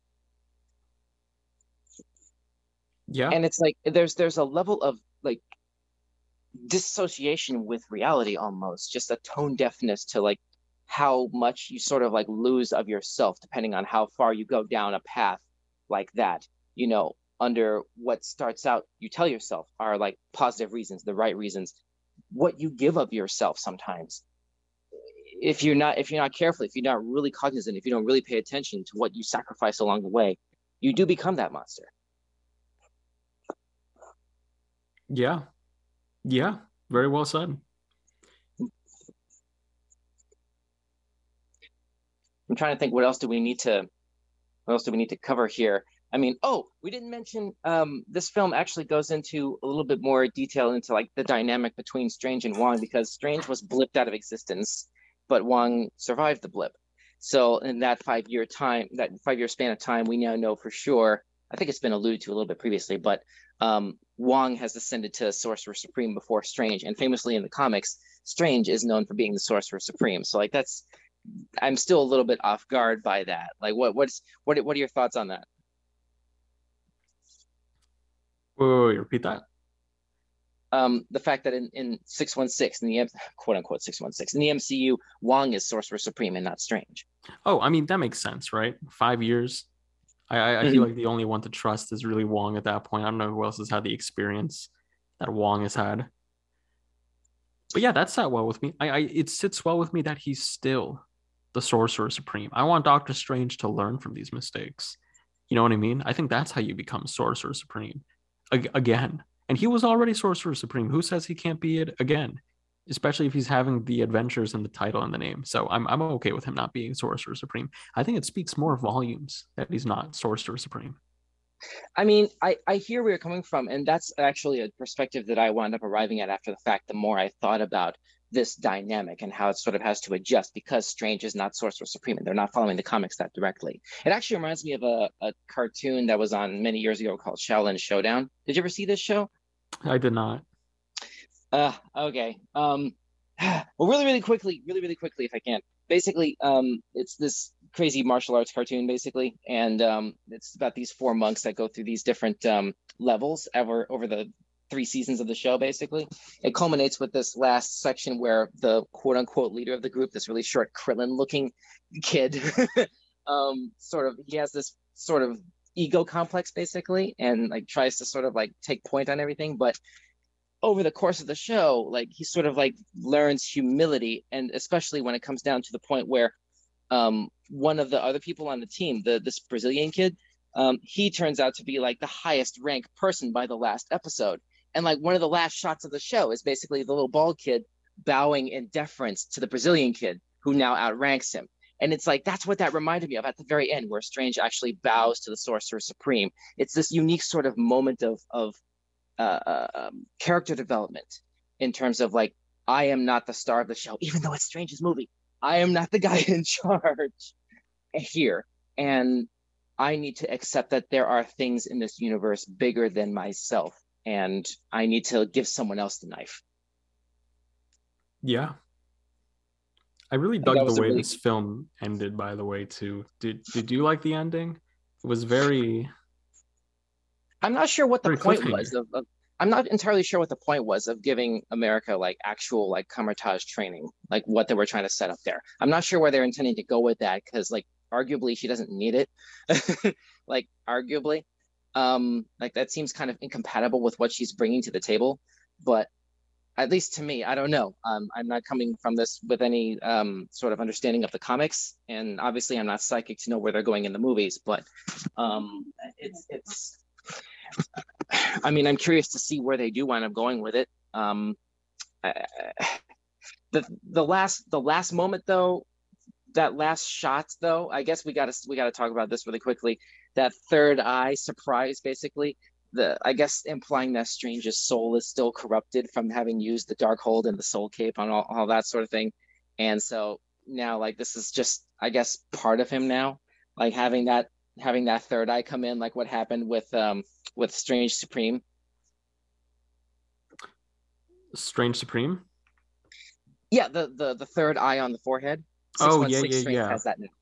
Yeah. And it's like there's a level of like dissociation with reality, almost just a tone deafness to like how much you sort of like lose of yourself depending on how far you go down a path like that, under what starts out, you tell yourself, are like positive reasons, the right reasons. What you give of yourself sometimes, if you're not careful, if you're not really cognizant, if you don't really pay attention to what you sacrifice along the way, you do become that monster. Yeah. Very well said. I'm trying to think, what else do we need to cover here? I mean, we didn't mention this film actually goes into a little bit more detail into like the dynamic between Strange and Wong, because Strange was blipped out of existence, but Wong survived the blip. So in that 5 year span of time, we now know for sure, I think it's been alluded to a little bit previously, but Wong has ascended to Sorcerer Supreme before Strange, and famously in the comics, Strange is known for being the Sorcerer Supreme. So like I'm still a little bit off guard by that. Like what are your thoughts on that? Wait, repeat that. The fact that in 616, in the quote unquote 616, in the MCU, Wong is Sorcerer Supreme and not Strange. Oh, I mean, that makes sense, right? 5 years. I feel like the only one to trust is really Wong at that point. I don't know who else has had the experience that Wong has had. But yeah, that sat well with me. It sits well with me that he's still the Sorcerer Supreme. I want Doctor Strange to learn from these mistakes. You know what I mean? I think that's how you become Sorcerer Supreme again. And he was already Sorcerer Supreme. Who says he can't be it again? Especially if he's having the adventures in the title and the name. So I'm okay with him not being Sorcerer Supreme. I think it speaks more volumes that he's not Sorcerer Supreme. I mean, I hear where you're coming from, and that's actually a perspective that I wound up arriving at after the fact. The more I thought about this dynamic and how it sort of has to adjust, because Strange is not Sorcerer Supreme and they're not following the comics that directly. It actually reminds me of a cartoon that was on many years ago called Shaolin Showdown. Did you ever see this show? I did not. Okay. Well, really quickly, if I can. Basically, it's this crazy martial arts cartoon, basically, and it's about these 4 monks that go through these different levels over the 3 seasons of the show. Basically, it culminates with this last section where the quote unquote leader of the group, this really short Krillin looking kid, he has this sort of ego complex, basically, and like tries to sort of like take point on everything, but over the course of the show, like he sort of like learns humility, and especially when it comes down to the point where one of the other people on the team, this Brazilian kid, he turns out to be like the highest ranked person by the last episode. And like one of the last shots of the show is basically the little bald kid bowing in deference to the Brazilian kid who now outranks him. And it's like, that's what that reminded me of at the very end, where Strange actually bows to the Sorcerer Supreme. It's this unique sort of moment of character development in terms of like, I am not the star of the show, even though it's Strange's movie. I am not the guy in charge here. and I need to accept that there are things in this universe bigger than myself, and I need to give someone else the knife. Yeah. I really And that dug the was a way really, this film ended, by the way, too. Did you like the ending? It was very I'm not sure what the very point cliffhanger. was I'm not entirely sure what the point was of giving America like actual like Kamertage training, like what they were trying to set up there. I'm not sure where they're intending to go with that because like arguably she doesn't need it. Like arguably. Like that seems kind of incompatible with what she's bringing to the table. But at least to me, I don't know. I'm not coming from this with any sort of understanding of the comics, and obviously I'm not psychic to know where they're going in the movies. But it's I mean, I'm curious to see where they do wind up going with it. I- the last moment though, that last shot though, I guess we gotta talk about this really quickly. That third eye surprise, basically, the I guess implying that Strange's soul is still corrupted from having used the dark hold and the soul cape on all that sort of thing. And so now like this is just I guess part of him now, like having that third eye come in, like what happened with Strange Supreme. Strange Supreme. Yeah, the third eye on the forehead. Oh yeah, 616 yeah, Strange yeah. has that now.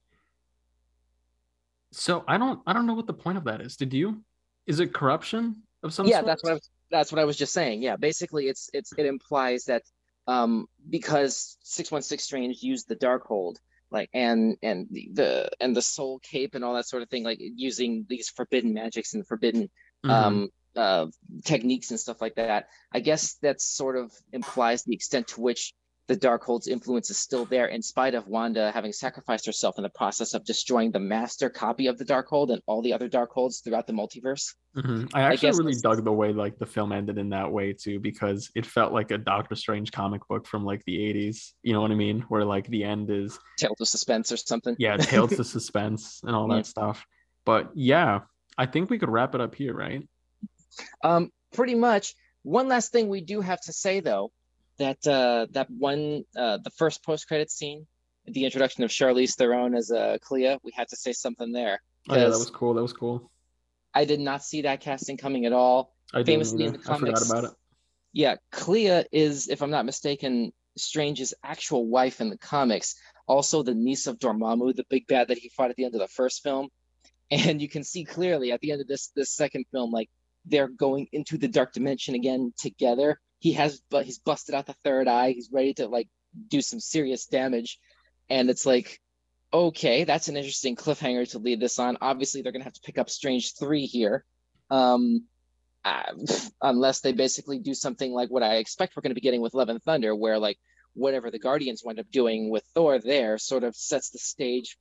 So I don't know what the point of that is. Did you? Is it corruption of some Yeah, sort? that's what I was just saying. Yeah, basically it implies that because 616 Strange used the Darkhold, like and the soul cape and all that sort of thing, like using these forbidden magics and forbidden Mm-hmm. um uh techniques and stuff like that. I guess that sort of implies the extent to which the Darkhold's influence is still there, in spite of Wanda having sacrificed herself in the process of destroying the master copy of the Darkhold and all the other Darkholds throughout the multiverse. I I actually guess really that's dug the way like the film ended in that way too, because it felt like a Doctor Strange comic book from like the 80s. You know what I mean? Where like the end is, Tales of Suspense or something. yeah, tales to suspense and all Yeah. that stuff. But yeah, I think we could wrap it up here, right? Pretty much. One last thing we do have to say though, that one the first post credit scene, the introduction of Charlize Theron as Clea, we had to say something there Oh yeah, that because was cool. That was cool. I did not see that casting coming at all. I didn't Famously in either. the I forgot comics, about it. yeah, Clea is, if I'm not mistaken, Strange's actual wife in the comics, also the niece of Dormammu, the big bad that he fought at the end of the first film. And you can see clearly at the end of this second film, like they're going into the dark dimension again together. He's busted out the third eye. He's ready to like do some serious damage, and it's like, okay, that's an interesting cliffhanger to lead this on. Obviously, they're gonna have to pick up Strange 3 here, um, uh, unless they basically do something like what I expect we're going to be getting with Love and Thunder, where like whatever the Guardians wind up doing with Thor there sort of sets the stage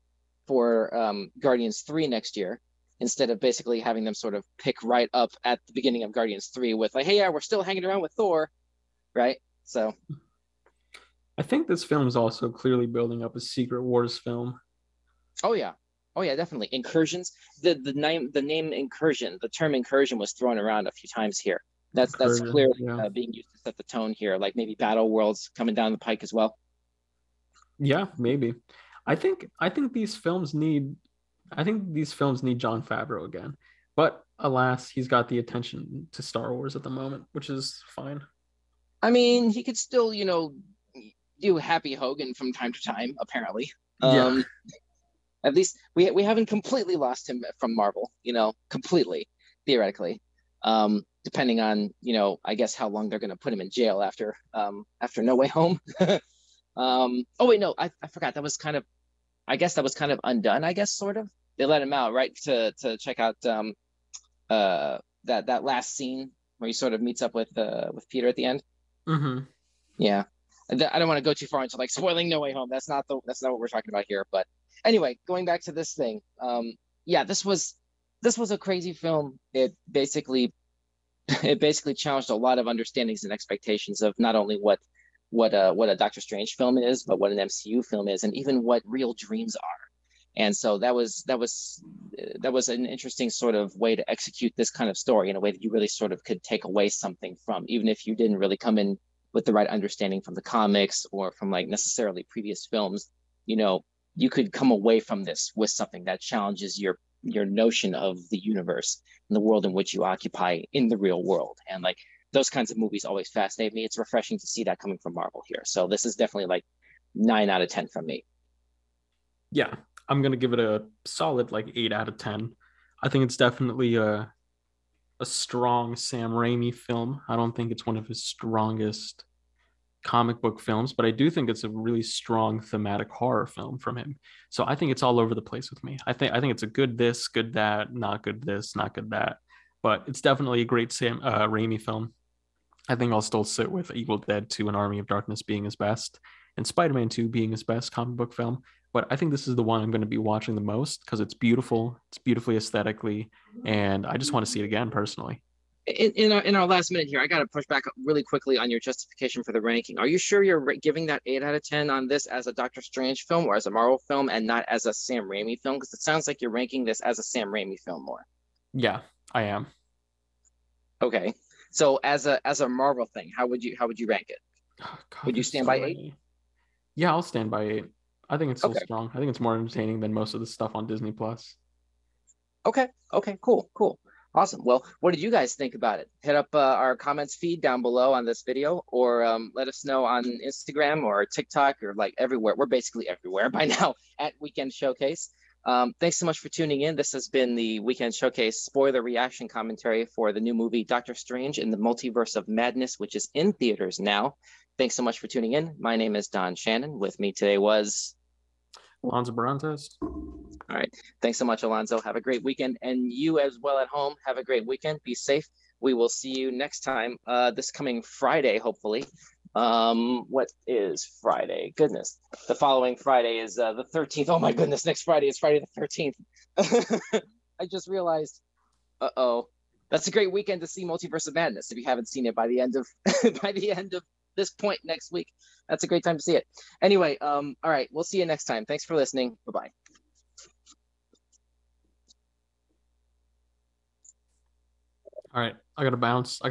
for Guardians 3 next year, instead of basically having them sort of pick right up at the beginning of Guardians 3 with like, hey, yeah, we're still hanging around with Thor, right? So, I think this film is also clearly building up a Secret Wars film. oh yeah. Oh yeah, definitely. Incursions. The name incursion, the term incursion was thrown around a few times here. That's Incursion. clearly Yeah. being used to set the tone here. Like maybe Battle Worlds coming down the pike as well. Yeah, maybe. I think these films need John Favreau again. But alas, he's got the attention to Star Wars at the moment, which is fine. I mean, he could still, do Happy Hogan from time to time. Apparently, Yeah. um, at least we haven't completely lost him from Marvel. Completely theoretically. Depending on I guess how long they're going to put him in jail after No Way Home. Oh wait, no, I forgot. I guess that was kind of undone. I guess sort of. They let him out right to check out that last scene where he sort of meets up with Peter at the end. Hmm. Yeah, I don't want to go too far into like spoiling No Way Home. That's not what we're talking about here. But anyway, going back to this thing, yeah, this was a crazy film. It basically challenged a lot of understandings and expectations of not only what a Doctor Strange film is, but what an MCU film is, and even what real dreams are. And so that was an interesting sort of way to execute this kind of story in a way that you really sort of could take away something from, even if you didn't really come in with the right understanding from the comics or from like necessarily previous films. You know, you could come away from this with something that challenges your notion of the universe and the world in which you occupy in the real world. And like those kinds of movies always fascinate me. It's refreshing to see that coming from Marvel here. So this is definitely like 9 out of 10 from me. Yeah, I'm gonna give it a solid like 8 out of 10. I think it's definitely a strong Sam Raimi film. I don't think it's one of his strongest comic book films, but I do think it's a really strong thematic horror film from him. So I think it's all over the place with me. I think it's a good this, good that, not good this, not good that. But it's definitely a great Sam Raimi film. I think I'll still sit with Evil Dead 2 and Army of Darkness being his best, and Spider-Man 2 being his best comic book film. But I think this is the one I'm going to be watching the most because it's beautiful, it's beautifully aesthetically, and I just want to see it again personally. In our last minute here, I got to push back really quickly on your justification for the ranking. Are you sure you're giving that 8 out of 10 on this as a Doctor Strange film or as a Marvel film and not as a Sam Raimi film? Because it sounds like you're ranking this as a Sam Raimi film more. Yeah, I am. Okay, so as a Marvel thing, how would you rank it? Oh, God, Would you there's stand so by 8? many. Yeah, I'll stand by 8. I think it's still Okay. strong. I think it's more entertaining than most of the stuff on Disney Plus. Okay. Okay. Cool. Cool. Awesome. Well, what did you guys think about it? Hit up our comments feed down below on this video, or let us know on Instagram or TikTok or like everywhere. We're basically everywhere by now at Weekend Showcase. Thanks so much for tuning in. This has been the Weekend Showcase spoiler reaction commentary for the new movie Doctor Strange in the Multiverse of Madness, which is in theaters now. Thanks so much for tuning in. My name is Don Shannon. With me today was Alonso Barantes. all right. Thanks so much, Alonzo. Have a great weekend. And you as well at home, have a great weekend. Be safe. We will see you next time, this coming Friday, hopefully. What is Friday? Goodness. The following Friday is the 13th. Oh my goodness, next Friday is Friday the 13th. I just realized, uh-oh. That's a great weekend to see Multiverse of Madness if you haven't seen it by the end of by the end of this point next week. That's a great time to see it. Anyway, all right, we'll see you next time. Thanks for listening. Bye-bye. All right, I gotta bounce.